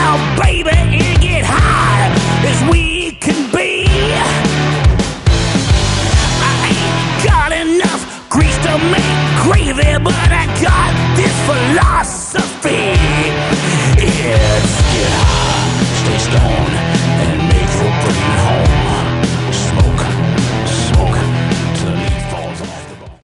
baby, and get high as we can be.